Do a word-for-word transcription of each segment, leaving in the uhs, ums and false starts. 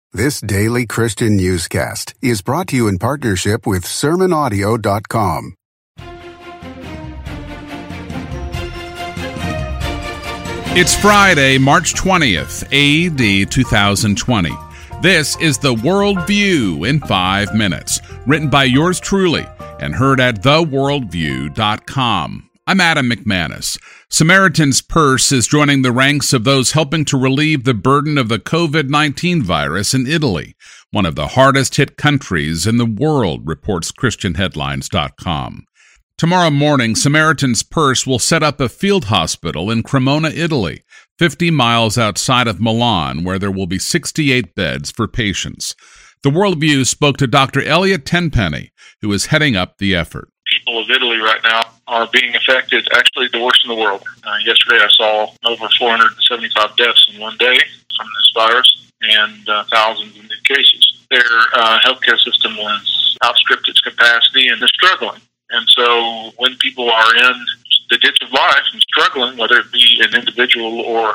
This daily Christian newscast is brought to you in partnership with sermon audio dot com. It's Friday, March twentieth, A D two thousand twenty. This is the World View in five minutes, written by yours truly and heard at the world view dot com. I'm Adam McManus. Samaritan's Purse is joining the ranks of those helping to relieve the burden of the covid nineteen virus in Italy, one of the hardest-hit countries in the world, reports Christian Headlines dot com. Tomorrow morning, Samaritan's Purse will set up a field hospital in Cremona, Italy, fifty miles outside of Milan, where there will be sixty-eight beds for patients. The World View spoke to Doctor Elliot Tenpenny, who is heading up the effort. People of Italy right now are being affected, actually the worst in the world. Uh, yesterday I saw over four hundred seventy-five deaths in one day from this virus and uh, thousands of new cases. Their uh, healthcare system has outstripped its capacity and they're struggling. And so when people are in the ditch of life and struggling, whether it be an individual or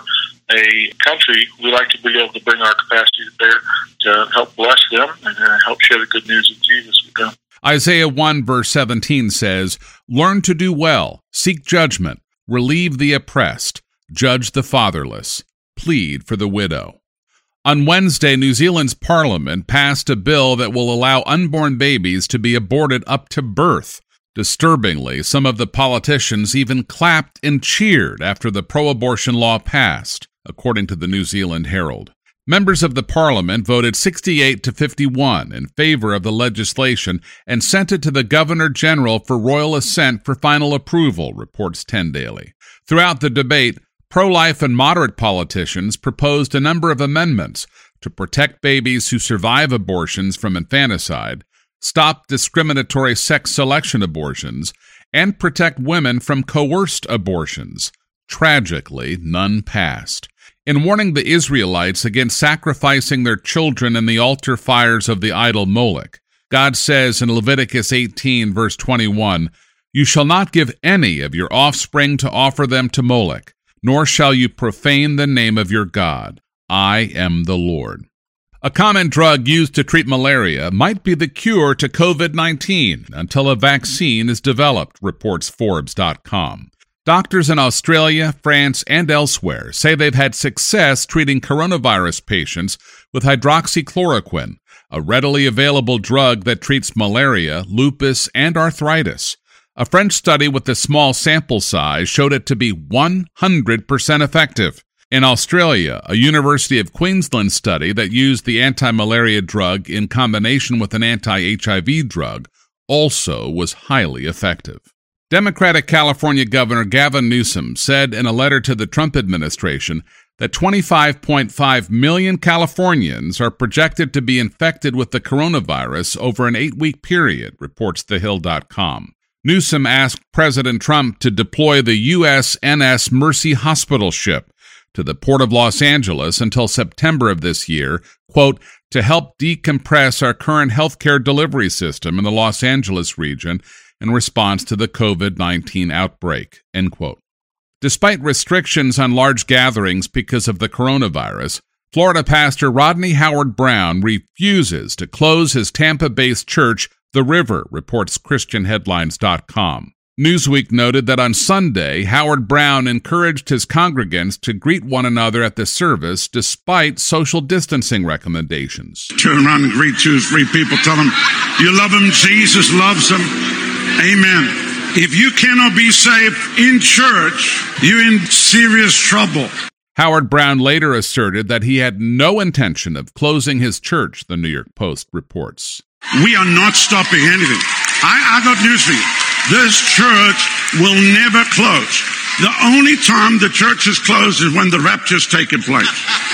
a country, we like to be able to bring our capacity to bear to help bless them and uh, help share the good news of Jesus with them. Isaiah one verse seventeen says, "Learn to do well, seek judgment, relieve the oppressed, judge the fatherless, plead for the widow." On Wednesday, New Zealand's parliament passed a bill that will allow unborn babies to be aborted up to birth. Disturbingly, some of the politicians even clapped and cheered after the pro-abortion law passed, according to the New Zealand Herald. Members of the parliament voted sixty-eight to fifty-one in favor of the legislation and sent it to the Governor-General for royal assent for final approval, reports ten Daily. Throughout the debate, pro-life and moderate politicians proposed a number of amendments to protect babies who survive abortions from infanticide, stop discriminatory sex selection abortions, and protect women from coerced abortions. Tragically, none passed. In warning the Israelites against sacrificing their children in the altar fires of the idol Molech, God says in Leviticus eighteen, verse twenty-one, "You shall not give any of your offspring to offer them to Molech, nor shall you profane the name of your God. I am the Lord." A common drug used to treat malaria might be the cure to covid nineteen until a vaccine is developed, reports Forbes dot com. Doctors in Australia, France, and elsewhere say they've had success treating coronavirus patients with hydroxychloroquine, a readily available drug that treats malaria, lupus, and arthritis. A French study with a small sample size showed it to be one hundred percent effective. In Australia, a University of Queensland study that used the anti-malaria drug in combination with an anti-H I V drug also was highly effective. Democratic California Governor Gavin Newsom said in a letter to the Trump administration that twenty-five point five million Californians are projected to be infected with the coronavirus over an eight-week period, reports the hill dot com. Newsom asked President Trump to deploy the U S N S Mercy Hospital ship to the Port of Los Angeles until September of this year, quote, to help decompress our current healthcare delivery system in the Los Angeles region in response to the covid nineteen outbreak, end quote. Despite restrictions on large gatherings because of the coronavirus, Florida pastor Rodney Howard-Browne refuses to close his Tampa-based church, The River, reports Christian Headlines dot com. Newsweek noted that on Sunday, Howard-Browne encouraged his congregants to greet one another at the service despite social distancing recommendations. Turn around and greet two or three people. Tell them you love them. Jesus loves them. Amen. If you cannot be saved in church, you're in serious trouble. Howard-Browne later asserted that he had no intention of closing his church, the New York Post reports. We are not stopping anything. I, I got news for you. This church will never close. The only time the church is closed is when the rapture's taking place.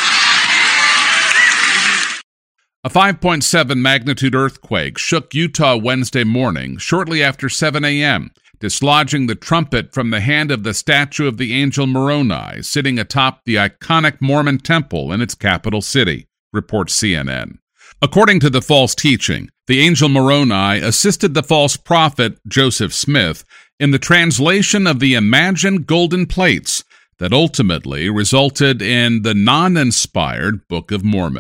A five point seven magnitude earthquake shook Utah Wednesday morning, shortly after seven a.m., dislodging the trumpet from the hand of the statue of the angel Moroni, sitting atop the iconic Mormon temple in its capital city, reports C N N. According to the false teaching, the angel Moroni assisted the false prophet Joseph Smith in the translation of the imagined golden plates that ultimately resulted in the non-inspired Book of Mormon.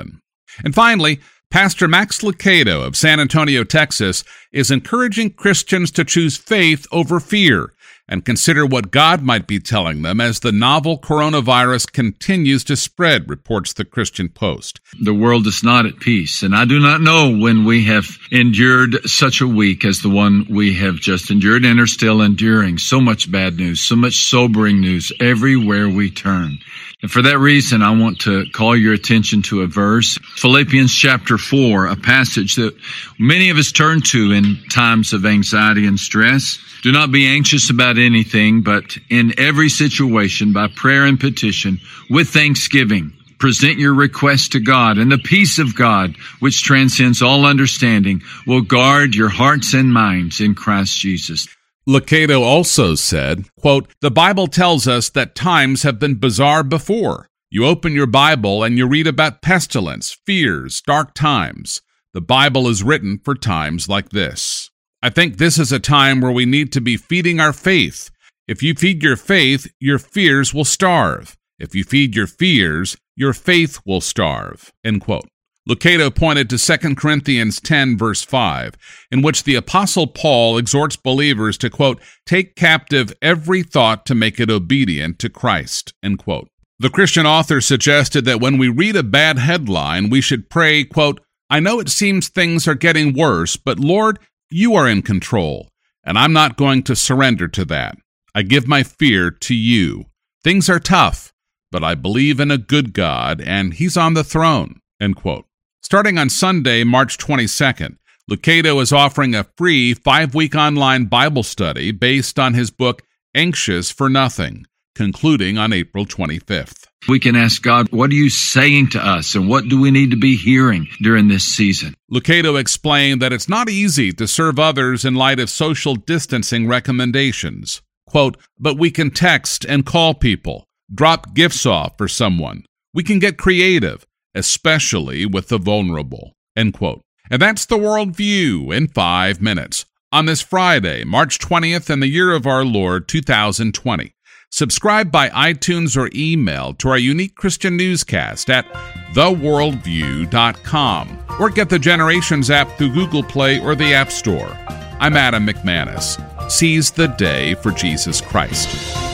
And finally, Pastor Max Lucado of San Antonio, Texas, is encouraging Christians to choose faith over fear and consider what God might be telling them as the novel coronavirus continues to spread, reports the Christian Post. The world is not at peace, and I do not know when we have endured such a week as the one we have just endured and are still enduring. So much bad news, so much sobering news everywhere we turn. And for that reason, I want to call your attention to a verse, Philippians chapter four, a passage that many of us turn to in times of anxiety and stress. Do not be anxious about anything, but in every situation, by prayer and petition, with thanksgiving, present your requests to God, and the peace of God, which transcends all understanding, will guard your hearts and minds in Christ Jesus. Lucado also said, quote, "The Bible tells us that times have been bizarre before. You open your Bible and you read about pestilence, fears, dark times. The Bible is written for times like this. I think this is a time where we need to be feeding our faith. If you feed your faith, your fears will starve. If you feed your fears, your faith will starve." End quote. Lucado pointed to Second Corinthians ten, verse five, in which the Apostle Paul exhorts believers to, quote, "take captive every thought to make it obedient to Christ," end quote. The Christian author suggested that when we read a bad headline, we should pray, quote, "I know it seems things are getting worse, but Lord, you are in control, and I'm not going to surrender to that. I give my fear to you. Things are tough, but I believe in a good God, and He's on the throne," end quote. Starting on Sunday, March twenty-second, Lucado is offering a free five-week online Bible study based on his book, Anxious for Nothing, concluding on April twenty-fifth. We can ask God, what are you saying to us, and what do we need to be hearing during this season? Lucado explained that it's not easy to serve others in light of social distancing recommendations. Quote, "But we can text and call people, drop gifts off for someone. We can get creative, especially with the vulnerable," end quote. And that's the Worldview in five minutes on this Friday, March twentieth, in the year of our Lord, two thousand twenty. Subscribe by iTunes or email to our unique Christian newscast at the worldview dot com or get the Generations app through Google Play or the App Store. I'm Adam McManus. Seize the day for Jesus Christ.